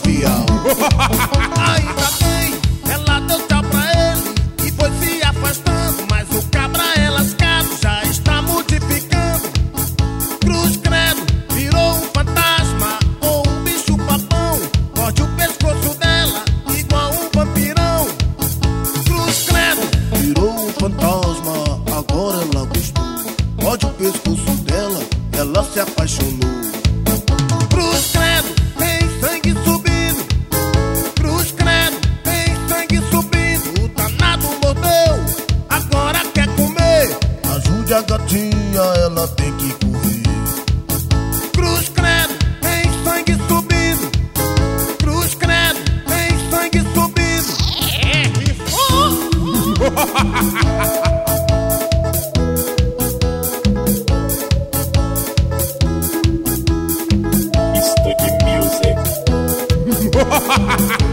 avião. Ainda bem, ela deu tchau pra ele e foi se afastando, mas o cabra é lascado, já está modificando. Cruz credo, virou um fantasma ou um bicho papão, morde o pescoço dela igual um vampirão. Cruz credo, Virou um fantasma, agora ela gostou. Morde o pescoço dela, ela se apaixonou. cruz credo, tem sangue subindo. Cruz credo, tem sangue subindo. O danado mordeu, agora quer comer. Ajude a gatinha, ela tem que correr. Cruz credo, tem sangue subindo. Cruz credo, tem sangue subindo. Studio Music.